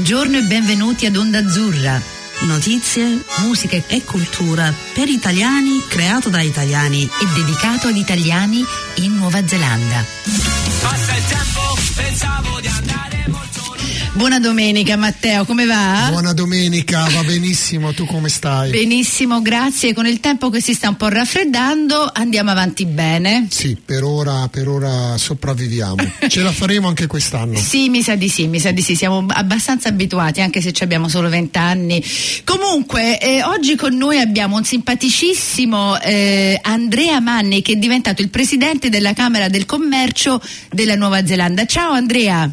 Buongiorno e benvenuti ad Onda Azzurra. Notizie, musica e cultura per italiani, creato da italiani e dedicato ad italiani in Nuova Zelanda. Passa il tempo, pensavo di andare molto. Buona domenica Matteo, come va? Buona domenica, va benissimo, tu come stai? Benissimo, grazie. Con il tempo che si sta un po' raffreddando andiamo avanti bene. Sì, per ora sopravviviamo. Ce la faremo anche quest'anno. Sì, mi sa di sì, siamo abbastanza abituati anche se abbiamo solo 20 anni. Comunque oggi con noi abbiamo un simpaticissimo Andrea Manni, che è diventato il presidente della Camera del Commercio della Nuova Zelanda. Ciao Andrea.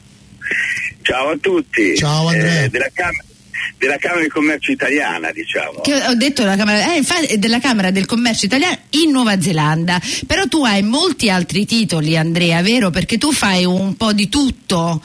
Ciao a tutti. Ciao Andrea. Della Camera di Commercio italiana, diciamo. Che ho detto la Camera, infatti, della Camera del Commercio italiana in Nuova Zelanda. Però tu hai molti altri titoli, Andrea, vero? Perché tu fai un po' di tutto.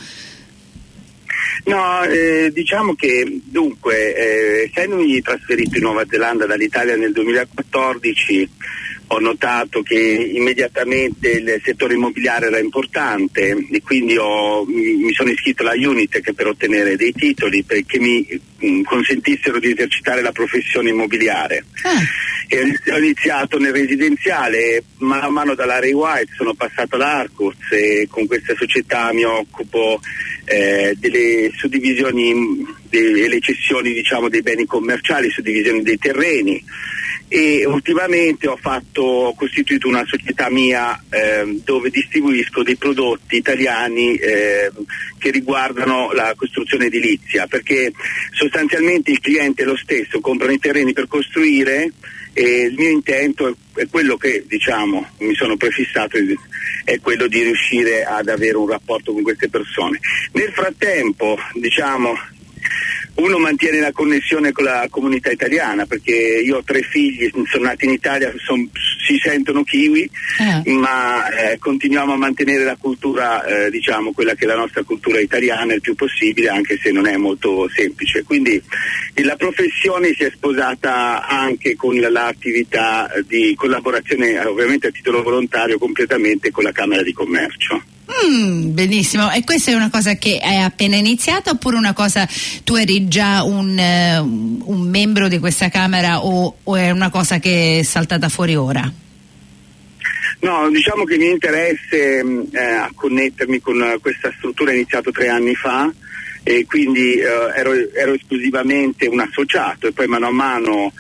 No, diciamo che dunque, essendomi trasferito in Nuova Zelanda dall'Italia nel 2014, ho notato che immediatamente il settore immobiliare era importante e quindi mi sono iscritto alla Unitec per ottenere dei titoli perché mi consentissero di esercitare la professione immobiliare. E ho iniziato nel residenziale, mano a mano dalla Ray White sono passato all'Arcus e con questa società mi occupo delle suddivisioni e le cessioni, diciamo, dei beni commerciali, suddivisioni dei terreni. E ultimamente ho costituito una società mia dove distribuisco dei prodotti italiani che riguardano la costruzione edilizia, perché sostanzialmente il cliente è lo stesso, comprano i terreni per costruire e il mio intento è quello che, diciamo, mi sono prefissato, è quello di riuscire ad avere un rapporto con queste persone. Nel frattempo, diciamo, uno mantiene la connessione con la comunità italiana, perché io ho 3 figli, sono nati in Italia, si sentono kiwi, ma continuiamo a mantenere la cultura, diciamo, quella che è la nostra cultura italiana il più possibile, anche se non è molto semplice. Quindi la professione si è sposata anche con l'attività di collaborazione, ovviamente a titolo volontario, completamente con la Camera di Commercio. Benissimo, e questa è una cosa che è appena iniziata oppure una cosa, tu eri già un membro di questa Camera o è una cosa che è saltata fuori ora? No, diciamo che il mio interesse a connettermi con questa struttura è iniziato 3 anni fa e quindi ero esclusivamente un associato e poi mano a mano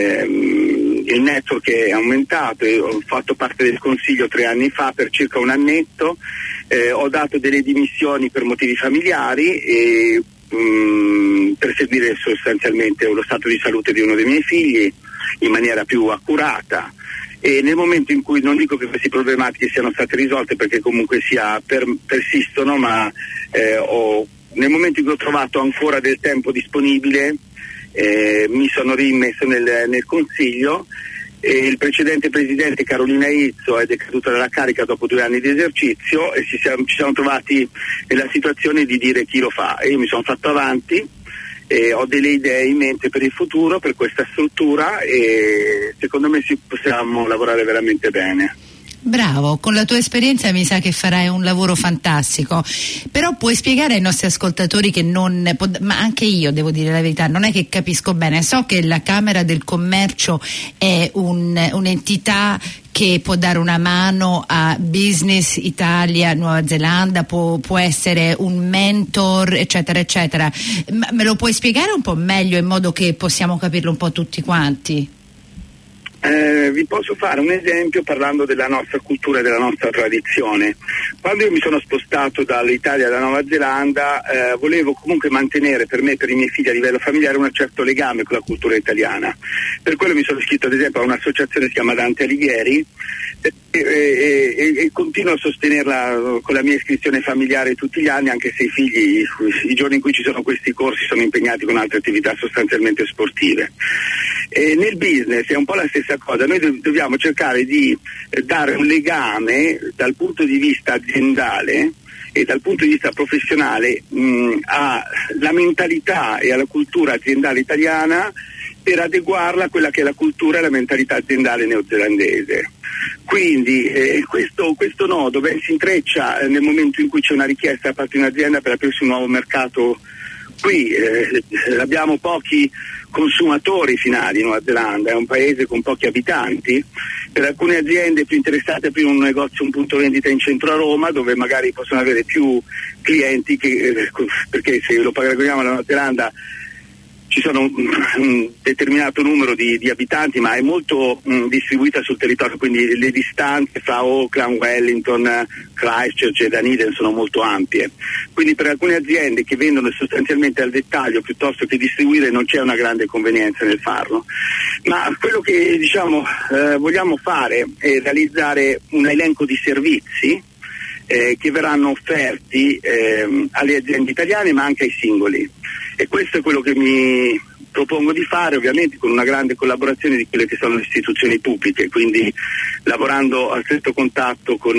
il network è aumentato e ho fatto parte del consiglio 3 anni fa per circa un annetto. Ho dato delle dimissioni per motivi familiari e per seguire sostanzialmente lo stato di salute di uno dei miei figli in maniera più accurata, e nel momento in cui, non dico che queste problematiche siano state risolte perché comunque persistono, ma nel momento in cui ho trovato ancora del tempo disponibile mi sono rimesso nel consiglio. E il precedente presidente Carolina Izzo è decaduta dalla carica dopo 2 anni di esercizio e ci siamo trovati nella situazione di dire chi lo fa, e io mi sono fatto avanti e ho delle idee in mente per il futuro, per questa struttura, e secondo me possiamo lavorare veramente bene. Bravo, con la tua esperienza mi sa che farai un lavoro fantastico, però puoi spiegare ai nostri ascoltatori che ma anche io devo dire la verità, non è che capisco bene. So che la Camera del Commercio è un'entità che può dare una mano a Business Italia, Nuova Zelanda, può essere un mentor, eccetera eccetera. Ma me lo puoi spiegare un po' meglio in modo che possiamo capirlo un po' tutti quanti? Vi posso fare un esempio parlando della nostra cultura e della nostra tradizione. Quando io mi sono spostato dall'Italia alla Nuova Zelanda volevo comunque mantenere per me e per i miei figli a livello familiare un certo legame con la cultura italiana. Per quello mi sono iscritto ad esempio a un'associazione che si chiama Dante Alighieri e continuo a sostenerla con la mia iscrizione familiare tutti gli anni, anche se i figli i giorni in cui ci sono questi corsi sono impegnati con altre attività sostanzialmente sportive. Nel business è un po' la stessa cosa, noi dobbiamo cercare di dare un legame dal punto di vista aziendale e dal punto di vista professionale alla mentalità e alla cultura aziendale italiana, per adeguarla a quella che è la cultura e la mentalità aziendale neozelandese. Quindi questo nodo si intreccia nel momento in cui c'è una richiesta da parte di un'azienda per aprirsi un nuovo mercato qui abbiamo pochi consumatori finali in Nuova Zelanda, è un paese con pochi abitanti. Per alcune aziende più interessate aprire un negozio, un punto vendita in centro a Roma, dove magari possono avere più clienti, perché se lo paragoniamo alla Nuova Zelanda ci sono un determinato numero di abitanti, ma è molto distribuita sul territorio, quindi le distanze fra Auckland, Wellington, Christchurch e Dunedin sono molto ampie. Quindi per alcune aziende che vendono sostanzialmente al dettaglio piuttosto che distribuire non c'è una grande convenienza nel farlo. Ma quello che vogliamo fare è realizzare un elenco di servizi che verranno offerti alle aziende italiane ma anche ai singoli. E questo è quello che mi propongo di fare, ovviamente con una grande collaborazione di quelle che sono le istituzioni pubbliche, quindi lavorando a stretto contatto con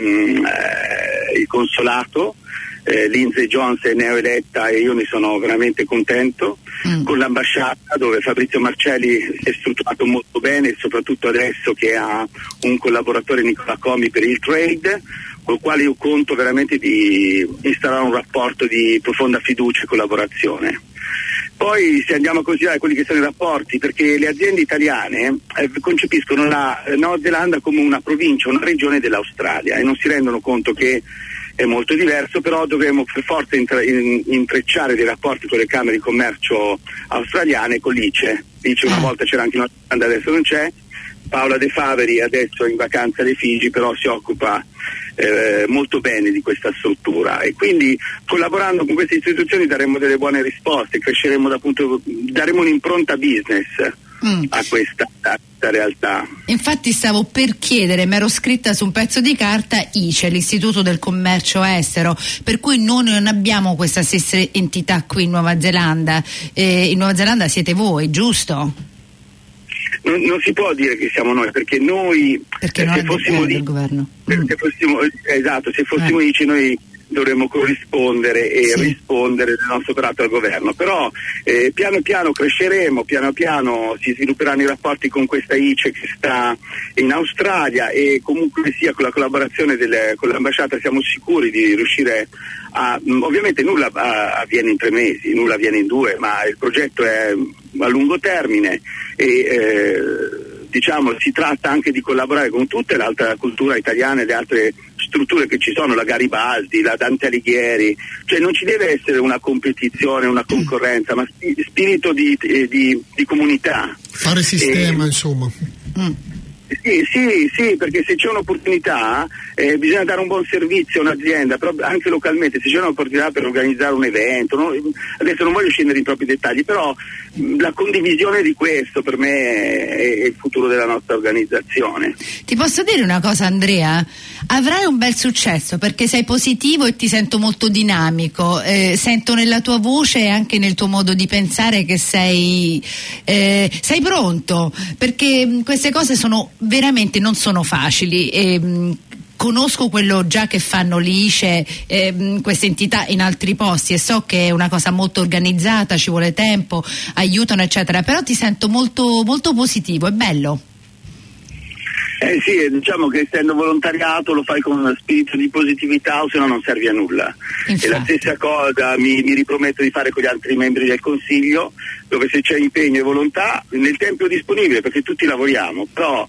il consolato. Lindsay Jones è neoeletta e io ne sono veramente contento, con l'ambasciata dove Fabrizio Marcelli si è strutturato molto bene, soprattutto adesso che ha un collaboratore, Nicola Comi, per il trade, col quale io conto veramente di instaurare un rapporto di profonda fiducia e collaborazione. Poi se andiamo a considerare quelli che sono i rapporti, perché le aziende italiane concepiscono la Nuova Zelanda come una provincia, una regione dell'Australia e non si rendono conto che è molto diverso, però dovremo per forza intrecciare dei rapporti con le camere di commercio australiane e con l'ICE. L'ICE una volta c'era anche in Nuova Zelanda, adesso non c'è. Paola De Faveri adesso è in vacanza alle Figi, però si occupa molto bene di questa struttura e quindi collaborando con queste istituzioni daremo delle buone risposte, cresceremo daremo un'impronta business a questa realtà. Infatti stavo per chiedere, mi ero scritta su un pezzo di carta ICE, l'Istituto del Commercio Estero, per cui noi non abbiamo questa stessa entità qui in Nuova Zelanda. In Nuova Zelanda siete voi, giusto? Non si può dire che siamo noi, perché noi se fossimo del governo. Se fossimo ICE noi dovremmo corrispondere e rispondere del nostro operato al governo, però piano piano cresceremo, piano piano si svilupperanno i rapporti con questa ICE che sta in Australia e comunque sia con la collaborazione con l'ambasciata siamo sicuri di riuscire ovviamente nulla avviene in 3 mesi, nulla avviene in 2, ma il progetto è a lungo termine e si tratta anche di collaborare con tutta l'altra cultura italiana e le altre strutture che ci sono, la Garibaldi, la Dante Alighieri, cioè non ci deve essere una competizione, una concorrenza, ma spirito di comunità. Fare sistema, insomma. Sì, perché se c'è un'opportunità bisogna dare un buon servizio a un'azienda, però anche localmente se c'è un'opportunità per organizzare un evento, adesso non voglio scendere in troppi dettagli, però la condivisione di questo per me è il futuro della nostra organizzazione. Ti posso dire una cosa, Andrea? Avrai un bel successo perché sei positivo e ti sento molto dinamico, sento nella tua voce e anche nel tuo modo di pensare che sei pronto, perché queste cose veramente non sono facili. Conosco quello già che fanno l'ICE, queste entità in altri posti e so che è una cosa molto organizzata, ci vuole tempo, aiutano eccetera, però ti sento molto, molto positivo, è bello. Sì, diciamo che essendo volontariato lo fai con uno spirito di positività o se no non servi a nulla. Infatti. E la stessa cosa mi riprometto di fare con gli altri membri del Consiglio, dove se c'è impegno e volontà nel tempo disponibile, perché tutti lavoriamo, però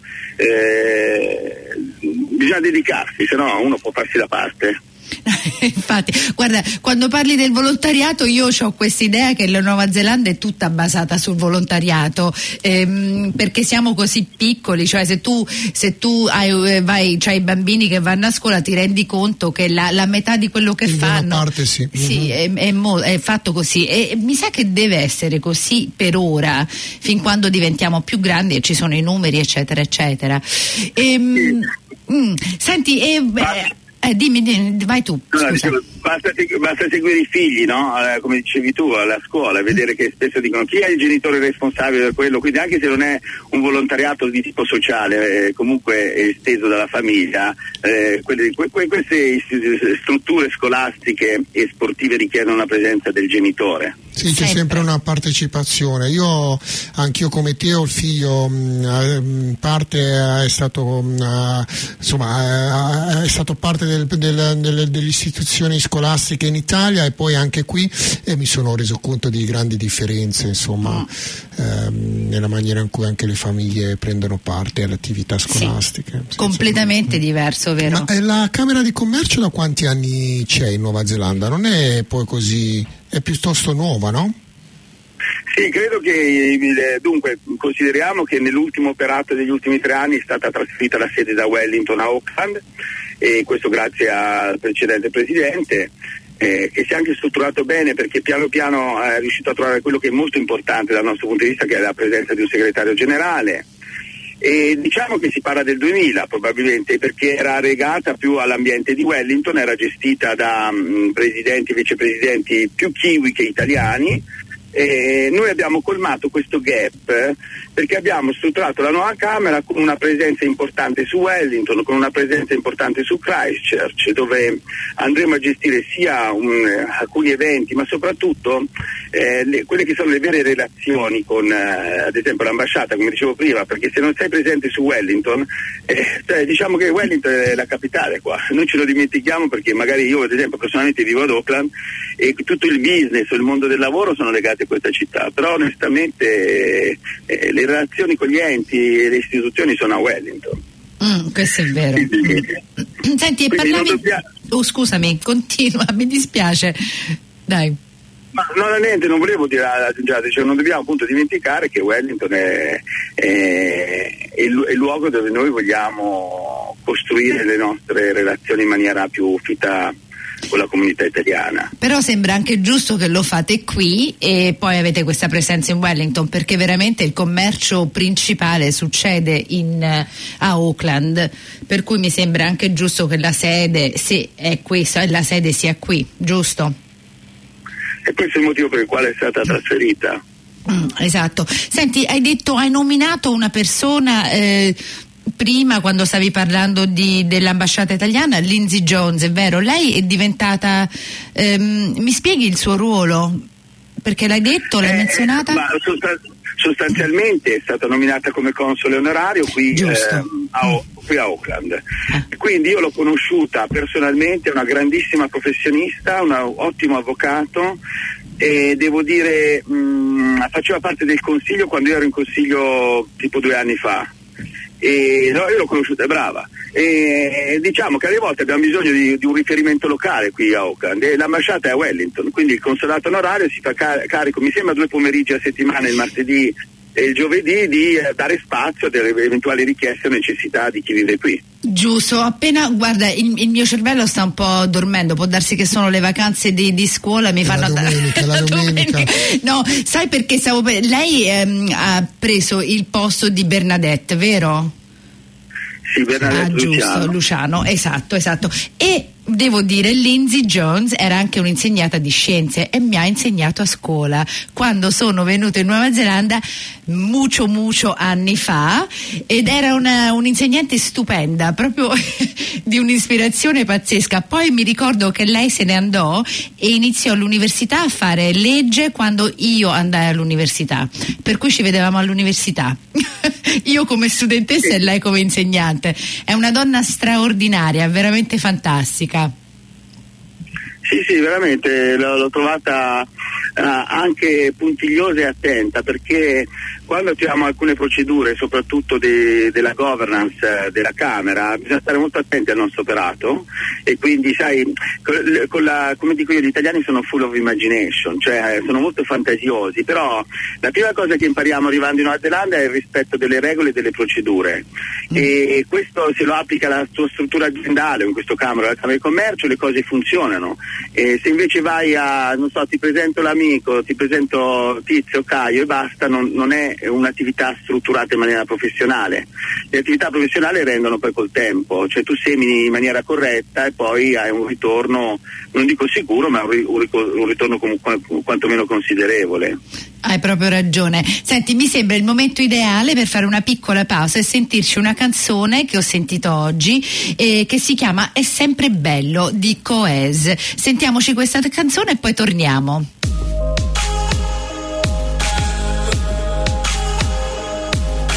bisogna dedicarsi, se no uno può farsi da parte. Infatti, guarda, quando parli del volontariato io ho questa idea che la Nuova Zelanda è tutta basata sul volontariato, perché siamo così piccoli, cioè se tu c'hai i bambini che vanno a scuola ti rendi conto che la metà di quello che fanno parte, sì. È fatto così e mi sa che deve essere così per ora, fin quando diventiamo più grandi e ci sono i numeri eccetera eccetera. Senti, dimmi, vai tu. Basta seguire i figli, no? Come dicevi tu, alla scuola, vedere che spesso dicono chi è il genitore responsabile per quello, quindi anche se non è un volontariato di tipo sociale, comunque è esteso dalla famiglia, queste strutture scolastiche e sportive richiedono la presenza del genitore. Sì, c'è sempre una partecipazione. Anch'io come te ho il figlio, in parte è stato parte delle istituzioni scolastiche in Italia e poi anche qui, e mi sono reso conto di grandi differenze, insomma, nella maniera in cui anche le famiglie prendono parte alle attività scolastiche. Sì, completamente diverso, vero? Ma la Camera di Commercio da quanti anni c'è in Nuova Zelanda? Non è poi così, è piuttosto nuova, no? Sì, credo che dunque consideriamo che nell'ultimo operato degli ultimi 3 anni è stata trasferita la sede da Wellington a Auckland, e questo grazie al precedente presidente, che si è anche strutturato bene, perché piano piano è riuscito a trovare quello che è molto importante dal nostro punto di vista, che è la presenza di un segretario generale. E diciamo che si parla del 2000 probabilmente, perché era legata più all'ambiente di Wellington, era gestita da presidenti e vicepresidenti più kiwi che italiani. Noi abbiamo colmato questo gap perché abbiamo strutturato la nuova Camera con una presenza importante su Wellington, con una presenza importante su Christchurch, dove andremo a gestire sia alcuni eventi, ma soprattutto quelle che sono le vere relazioni con ad esempio l'ambasciata, come dicevo prima, perché se non sei presente su Wellington, diciamo che Wellington è la capitale qua, noi ce lo dimentichiamo, perché magari io ad esempio personalmente vivo ad Auckland e tutto il business o il mondo del lavoro sono legati a questa città, però onestamente le relazioni con gli enti e le istituzioni sono a Wellington. Questo è vero. Senti, e parlavi... scusami, continua, mi dispiace. Dai. Ma no, niente, non volevo dire, cioè, non dobbiamo appunto dimenticare che Wellington è il luogo dove noi vogliamo costruire le nostre relazioni in maniera più fitta con la comunità italiana. Però sembra anche giusto che lo fate qui e poi avete questa presenza in Wellington, perché veramente il commercio principale succede a Auckland, per cui mi sembra anche giusto che la sede, se è questa, la sede sia qui, giusto? E questo è il motivo per il quale è stata trasferita. Esatto. Senti, hai nominato una persona prima, quando stavi parlando dell'ambasciata italiana, Lindsay Jones, è vero? Lei è diventata, mi spieghi il suo ruolo? Perché l'hai detto, l'hai menzionata? Ma sostanzialmente è stata nominata come console onorario qui a Auckland. Quindi io l'ho conosciuta personalmente, è una grandissima professionista, un ottimo avvocato, e devo dire faceva parte del consiglio quando io ero in consiglio tipo 2 anni fa. E no, io l'ho conosciuta, è brava, e diciamo che alle volte abbiamo bisogno di un riferimento locale qui a Auckland, e l'ambasciata è a Wellington, quindi il consolato onorario si fa carico, mi sembra 2 pomeriggi a settimana, il martedì e il giovedì, di dare spazio ad eventuali richieste o necessità di chi vive qui. Giusto, appena, guarda, il mio cervello sta un po' dormendo, può darsi che sono le vacanze di scuola, mi fanno la domenica. No, sai perché lei ha preso il posto di Bernadette, vero? Sì, Bernadette Luciano, esatto. E devo dire, Lindsay Jones era anche un'insegnata di scienze e mi ha insegnato a scuola quando sono venuta in Nuova Zelanda mucho anni fa, ed era un'insegnante stupenda, proprio di un'ispirazione pazzesca. Poi mi ricordo che lei se ne andò e iniziò all'università a fare legge quando io andai all'università, per cui ci vedevamo all'università io come studentessa e lei come insegnante. È una donna straordinaria, veramente fantastica. Sì, veramente l'ho trovata anche puntigliosa e attenta, perché quando attiviamo alcune procedure, soprattutto della governance della Camera, bisogna stare molto attenti al nostro operato, e quindi sai, come dico io, gli italiani sono full of imagination, cioè sono molto fantasiosi, però la prima cosa che impariamo arrivando in Nuova Zelanda è il rispetto delle regole e delle procedure, e questo se lo applica alla tua struttura aziendale, o in questo caso la Camera di Commercio, le cose funzionano. E se invece vai ti presento l'amico, ti presento Tizio, Caio e basta, non è un'attività strutturata in maniera professionale. Le attività professionali rendono poi col tempo, cioè tu semini in maniera corretta e poi hai un ritorno, non dico sicuro, ma un ritorno quantomeno considerevole. Hai proprio ragione. Senti, mi sembra il momento ideale per fare una piccola pausa e sentirci una canzone che ho sentito oggi, che si chiama È sempre bello di Coes. Sentiamoci questa canzone e poi torniamo.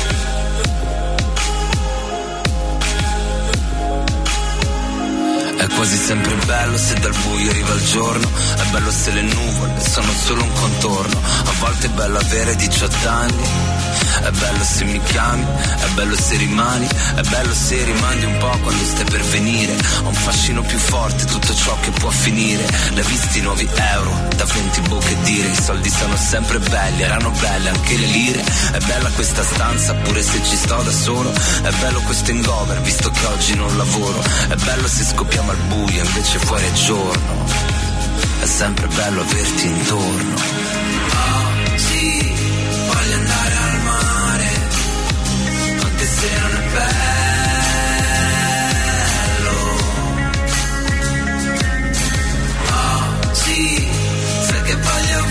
È quasi sempre bello se dal buio arriva il giorno, è bello se le nuvole sono solo un contorno, a volte è bello avere 18 anni, è bello se mi chiami, è bello se rimani, è bello se rimandi un po' quando stai per venire, ho un fascino più forte tutto ciò che può finire, l'hai visti i nuovi euro, da 20 bocche dire, i soldi sono sempre belli, erano belle anche le lire, è bella questa stanza pure se ci sto da solo, è bello questo hangover visto che oggi non lavoro, è bello se scoppiamo al buio invece fuori è giorno, è sempre bello averti intorno. Oggi voglio andare al mare, anche se non è bello. Oggi sai che voglio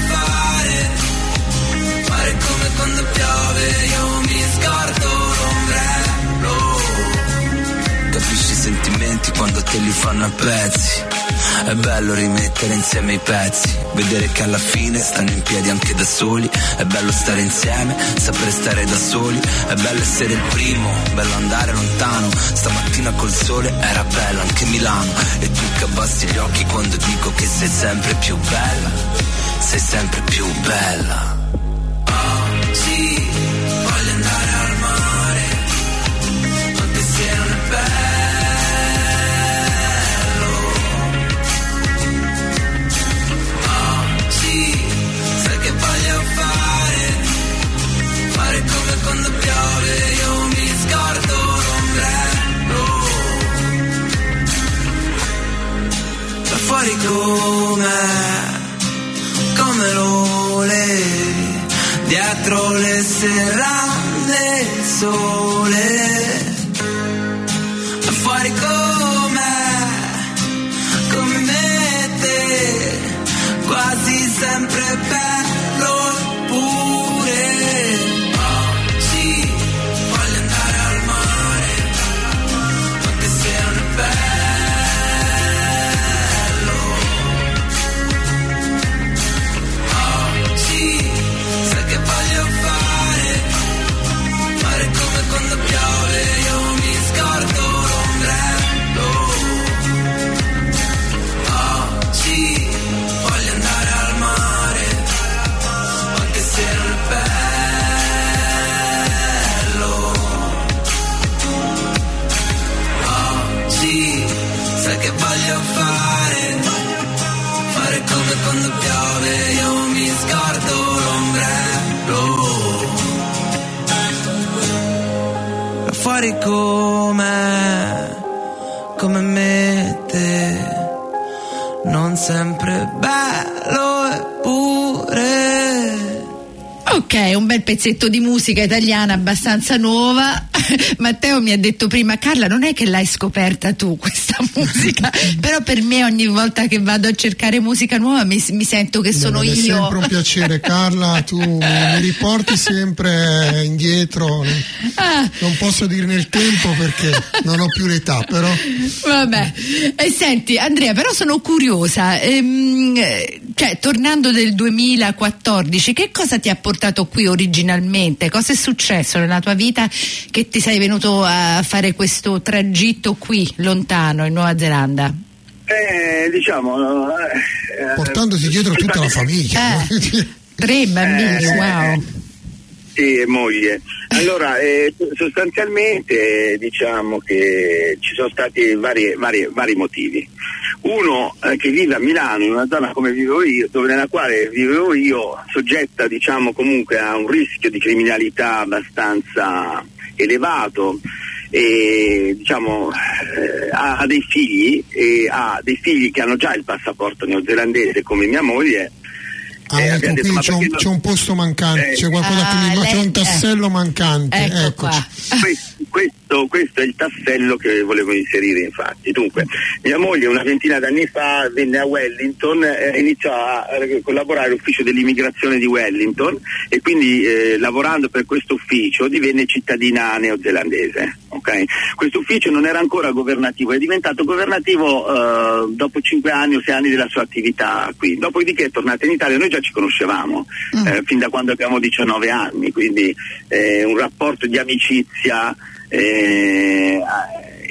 fare come quando piove, io mi scordo l'ombrello. Capisci i sentimenti quando te li fanno a pezzi, è bello rimettere insieme i pezzi, vedere che alla fine stanno in piedi anche da soli, è bello stare insieme, sapere stare da soli, è bello essere il primo, bello andare lontano, stamattina col sole era bello anche Milano, e tu che abbassi gli occhi quando dico che sei sempre più bella, sei sempre più bella. Oggi voglio andare al mare, anche se non è bello. Come quando piove io mi scordo l'ombrello, da fuori come lo volevi, dietro le serrande il sole, da fuori come me te, quasi sempre bello pure. Quando piove io mi scordo l'ombrello. Oggi voglio andare al mare, anche se non è bello. Oggi sai che voglio fare come quando piove io mi scordo l'ombrello. Fuori come me te, non sempre bello eppure. Ok, un bel pezzetto di musica italiana abbastanza nuova. Matteo mi ha detto prima: Carla, non è che l'hai scoperta tu questa musica, però per me ogni volta che vado a cercare musica nuova mi sento che sono io. È sempre un piacere, Carla, tu mi riporti sempre indietro, non posso dire nel tempo perché non ho più l'età, però vabbè. E senti Andrea, però sono curiosa, cioè tornando del 2014, che cosa ti ha portato qui originalmente? Cosa è successo nella tua vita che ti sei venuto a fare questo tragitto qui lontano in Nuova Zelanda? Portandosi dietro tutta la famiglia. 3 bambini, wow. Sì, e moglie. Allora, sostanzialmente diciamo che ci sono stati vari motivi. Uno, che vive a Milano, in una zona come vivevo io, nella quale vivevo io, soggetta diciamo comunque a un rischio di criminalità abbastanza elevato, e diciamo ha dei figli, e ha dei figli che hanno già il passaporto neozelandese come mia moglie. Ecco, qui c'è un posto mancante, c'è qualcosa c'è un tassello mancante. Eccoci. Questo è il tassello che volevo inserire, infatti. Dunque, mia moglie una ventina d'anni fa venne a Wellington, iniziò a collaborare all'ufficio dell'immigrazione di Wellington e quindi lavorando per questo ufficio divenne cittadina neozelandese. Okay? Questo ufficio non era ancora governativo, è diventato governativo dopo 5 anni o 6 anni della sua attività qui. Dopodiché è tornata in Italia, noi già ci conoscevamo fin da quando abbiamo 19 anni, quindi un rapporto di amicizia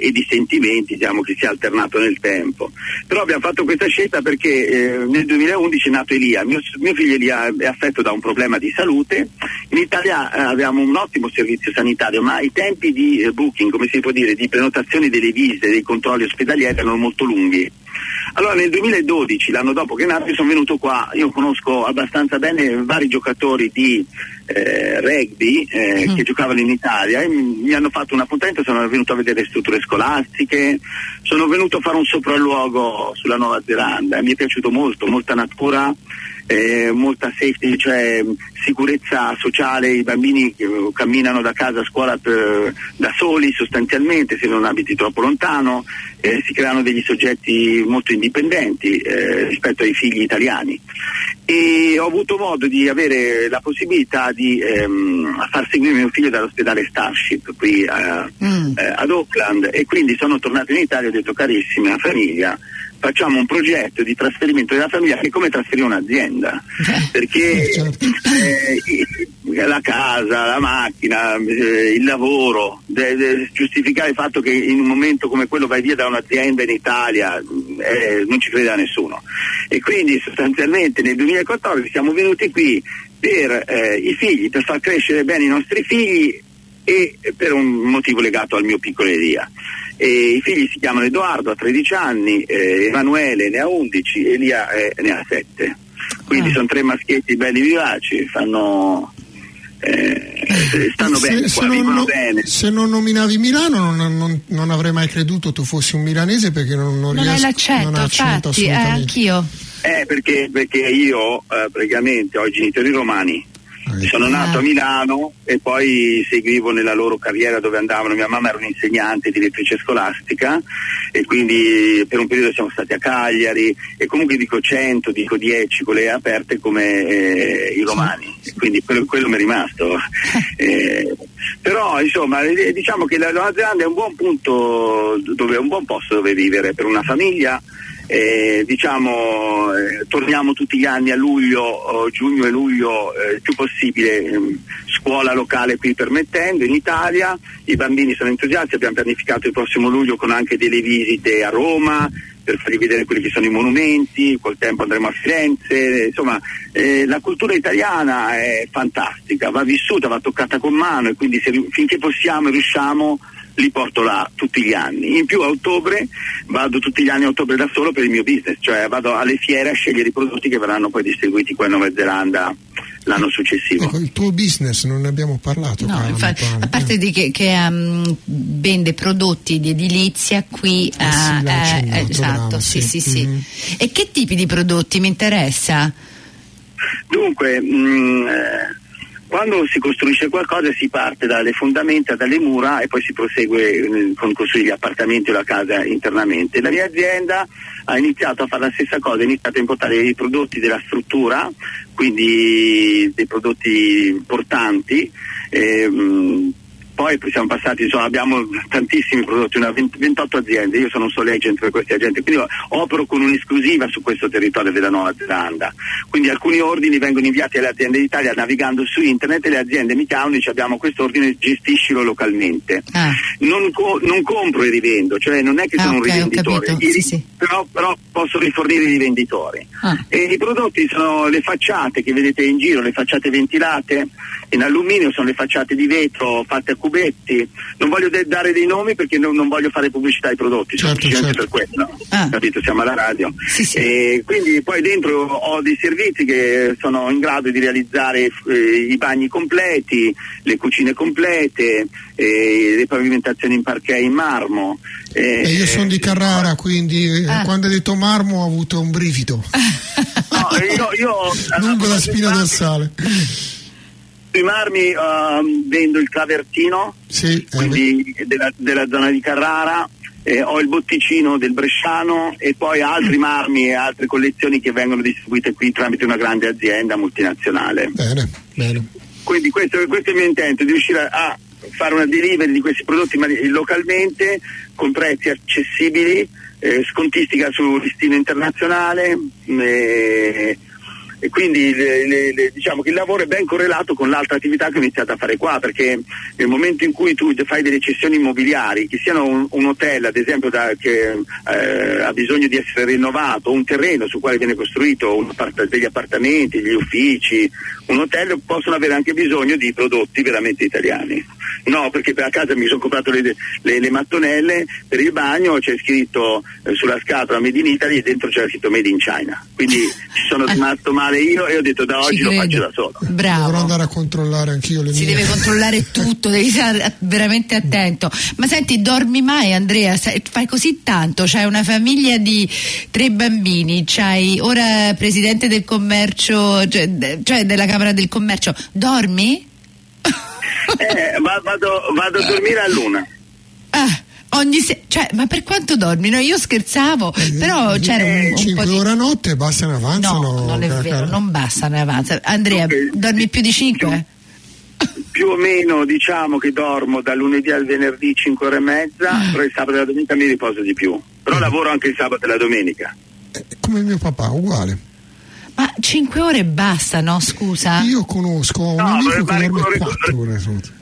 e di sentimenti, diciamo, che si è alternato nel tempo. Però abbiamo fatto questa scelta perché nel 2011 è nato Elia. Mio figlio Elia è affetto da un problema di salute. In Italia abbiamo un ottimo servizio sanitario, ma i tempi di booking, come si può dire, di prenotazione delle visite, dei controlli ospedalieri erano molto lunghi. Allora nel 2012, l'anno dopo che è nato, sono venuto qua. Io conosco abbastanza bene vari giocatori di rugby che giocavano in Italia e mi hanno fatto un appuntamento, sono venuto a vedere le strutture scolastiche, sono venuto a fare un sopralluogo sulla Nuova Zelanda, mi è piaciuto molto, molta natura, molta safety, cioè sicurezza sociale. I bambini camminano da casa a scuola da soli sostanzialmente, se non abiti troppo lontano, si creano degli soggetti molto indipendenti rispetto ai figli italiani, e ho avuto modo di avere la possibilità di far seguire mio figlio dall'ospedale Starship qui ad Auckland, e quindi sono tornato in Italia e ho detto: carissima famiglia, facciamo un progetto di trasferimento della famiglia che è come trasferire un'azienda, perché la casa, la macchina, il lavoro, giustificare il fatto che in un momento come quello vai via da un'azienda in Italia non ci crede nessuno. E quindi sostanzialmente nel 2014 siamo venuti qui per i figli, per far crescere bene i nostri figli e per un motivo legato al mio piccolo Elia. I figli si chiamano Edoardo, ha 13 anni, Emanuele ne ha 11, Elia ne ha 7. Quindi sono 3 maschietti belli vivaci, stanno bene, qua vivono bene. Se non nominavi Milano non avrei mai creduto tu fossi un milanese, perché non hai l'accento, infatti, anch'io. Perché io praticamente ho i genitori romani. Sono nato a Milano e poi seguivo nella loro carriera dove andavano. Mia mamma era un'insegnante, direttrice scolastica, e quindi per un periodo siamo stati a Cagliari, e comunque dico 100, dico 10 con le aperte come i romani, quindi quello mi è rimasto. Però insomma diciamo che la Nuova Zelanda è un buon punto, è un buon posto dove vivere per una famiglia. Torniamo tutti gli anni a luglio, giugno e luglio, il più possibile, scuola locale qui permettendo, in Italia. I bambini sono entusiasti, abbiamo pianificato il prossimo luglio con anche delle visite a Roma per fargli vedere quelli che sono i monumenti, col tempo andremo a Firenze. Insomma, la cultura italiana è fantastica, va vissuta, va toccata con mano, e quindi finché possiamo e riusciamo li porto là tutti gli anni. In più a ottobre vado tutti gli anni a ottobre da solo per il mio business, cioè vado alle fiere a scegliere i prodotti che verranno poi distribuiti qua in Nuova Zelanda l'anno successivo. Ecco, il tuo business non ne abbiamo parlato. No, infatti, a parte di che vende prodotti di edilizia qui esatto, sì. E che tipi di prodotti mi interessa? Dunque quando si costruisce qualcosa si parte dalle fondamenta, dalle mura, e poi si prosegue con costruire gli appartamenti o la casa internamente. La mia azienda ha iniziato a fare la stessa cosa, ha iniziato a importare i prodotti della struttura, quindi dei prodotti portanti, poi siamo passati, insomma, abbiamo tantissimi prodotti, 28 aziende, io sono un solo agent per queste aziende, quindi opero con un'esclusiva su questo territorio della Nuova Zelanda. Quindi alcuni ordini vengono inviati alle aziende d'Italia navigando su internet, e le aziende mi chiamano e dicono: abbiamo questo ordine, gestiscilo localmente. Non compro e rivendo, cioè non è che sono un rivenditore, però posso rifornire i rivenditori. E i prodotti sono le facciate che vedete in giro, le facciate ventilate in alluminio, sono le facciate di vetro fatte a cubetti. Non voglio dare dei nomi perché non voglio fare pubblicità ai prodotti, semplicemente per questo, capito? Siamo alla radio. Sì. E quindi poi dentro ho dei servizi che sono in grado di realizzare i bagni completi, le cucine complete, le pavimentazioni in parquet in marmo. Io sono di Carrara, quindi quando hai detto marmo ho avuto un brivido. No, io lungo la spina dorsale. Sui marmi vendo il travertino, quindi della zona di Carrara, ho il botticino del Bresciano, e poi altri marmi e altre collezioni che vengono distribuite qui tramite una grande azienda multinazionale. Bene. Quindi questo è il mio intento, di riuscire a fare una delivery di questi prodotti localmente con prezzi accessibili, scontistica sul listino internazionale, e quindi diciamo che il lavoro è ben correlato con l'altra attività che ho iniziato a fare qua, perché nel momento in cui tu fai delle cessioni immobiliari, che siano un hotel ad esempio che ha bisogno di essere rinnovato, un terreno sul quale viene costruito degli appartamenti, gli uffici, un hotel, possono avere anche bisogno di prodotti veramente italiani. No, perché per a casa mi sono comprato le mattonelle per il bagno, c'è scritto sulla scatola Made in Italy e dentro c'era scritto Made in China, quindi ci sono rimasto male io e ho detto da oggi lo faccio da solo. Bravo. Dovrò andare a controllare anch'io le mie. Si deve controllare tutto, devi stare veramente attento. Ma senti, dormi mai, Andrea? Fai così tanto, c'hai una famiglia di 3 bambini, c'hai ora presidente del commercio, cioè della Camera del Commercio, dormi? Vado a dormire a luna. Ma per quanto dormi? No, io scherzavo, però c'era un 5 po' ore a notte bastano e avanzano. No, non è vero, non bastano e avanzano. Andrea, dormi più di 5? Più o meno, diciamo che dormo dal lunedì al venerdì 5 ore e mezza, però il sabato e la domenica mi riposo di più. Però lavoro anche il sabato e la domenica. Come mio papà, uguale. Ma 5 ore basta, no? Scusa. Io conosco un amico che dorme 4 ore.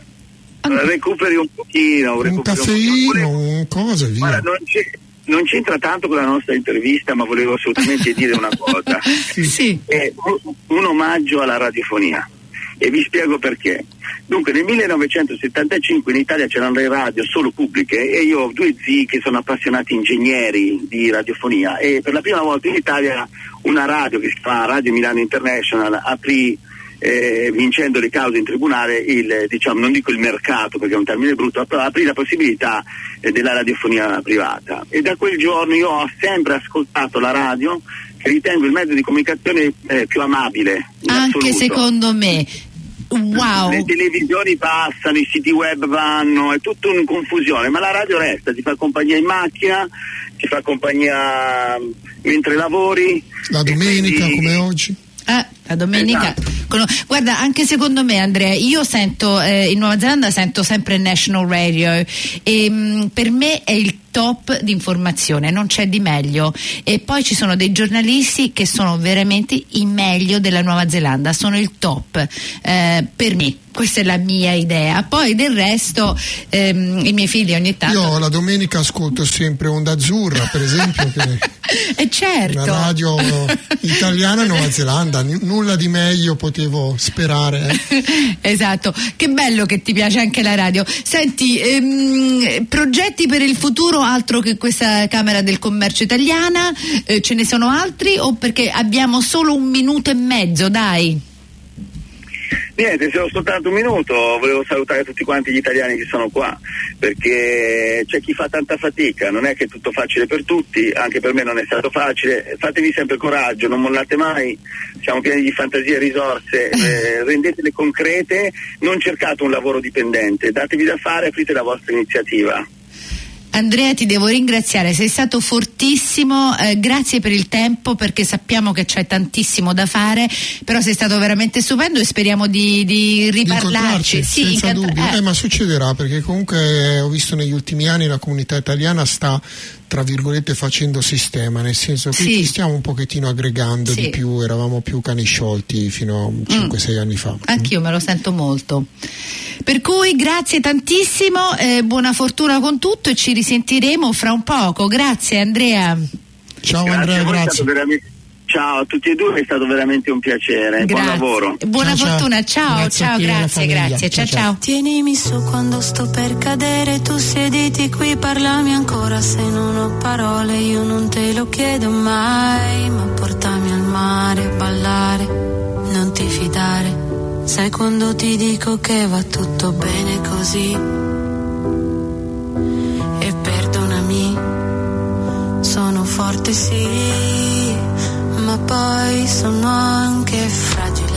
Recuperi un pochino, un caffeino, un cosa, via. Guarda, non c'entra tanto con la nostra intervista, ma volevo assolutamente dire una cosa. Sì. È un omaggio alla radiofonia e vi spiego perché. Dunque nel 1975 in Italia c'erano le radio solo pubbliche e io ho 2 zii che sono appassionati ingegneri di radiofonia e per la prima volta in Italia una radio che si chiama Radio Milano International aprì, vincendo le cause in tribunale, diciamo, non dico il mercato perché è un termine brutto, però aprì la possibilità della radiofonia privata e da quel giorno io ho sempre ascoltato la radio, che ritengo il mezzo di comunicazione più amabile in anche assoluto. Secondo me. Wow. Le televisioni passano, i siti web vanno, è tutto in confusione, ma la radio resta, ti fa compagnia in macchina, ti fa compagnia mentre lavori. La domenica come oggi. La domenica. Esatto. Guarda, anche secondo me, Andrea, io sento in Nuova Zelanda sento sempre National Radio e per me è il top di informazione, non c'è di meglio, e poi ci sono dei giornalisti che sono veramente il meglio della Nuova Zelanda, sono il top per me. Questa è la mia idea, poi del resto i miei figli ogni tanto. Io la domenica ascolto sempre Onda Azzurra, per esempio, che certo. una radio italiana Nuova Zelanda, nulla di meglio potevo sperare. Esatto, che bello che ti piace anche la radio. Senti, progetti per il futuro altro che questa Camera del Commercio italiana, ce ne sono altri o perché abbiamo solo 1 minuto e mezzo, dai? Niente, se ho soltanto 1 minuto, volevo salutare tutti quanti gli italiani che sono qua, perché c'è chi fa tanta fatica, non è che è tutto facile per tutti, anche per me non è stato facile, fatevi sempre coraggio, non mollate mai, siamo pieni di fantasia e risorse, rendetele concrete, non cercate un lavoro dipendente, datevi da fare, aprite la vostra iniziativa. Andrea, ti devo ringraziare, sei stato fortissimo, grazie per il tempo perché sappiamo che c'è tantissimo da fare, però sei stato veramente stupendo e speriamo di riparlarci. Sì, senza dubbio, ma succederà perché comunque ho visto negli ultimi anni la comunità italiana sta tra virgolette facendo sistema, nel senso che ci stiamo un pochettino aggregando di più, eravamo più cani sciolti fino a 5-6 anni fa. Anch'io me lo sento molto. Per cui grazie tantissimo, buona fortuna con tutto e ci risentiremo fra un poco. Grazie Andrea. Ciao Andrea, grazie. Ciao a tutti e due, è stato veramente un piacere. Buon lavoro. Buona fortuna, ciao, grazie, ciao. Tienimi su quando sto per cadere, tu siediti qui, parlami ancora se non ho parole, io non te lo chiedo mai, ma portami al mare a ballare, non ti fidare, sai quando ti dico che va tutto bene così, e perdonami, sono forte sì, ma poi sono anche fragile.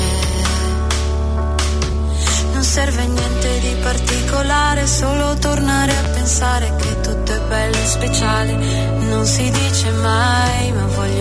Non serve niente di particolare, solo tornare a pensare che tutto è bello e speciale. Non si dice mai, ma voglio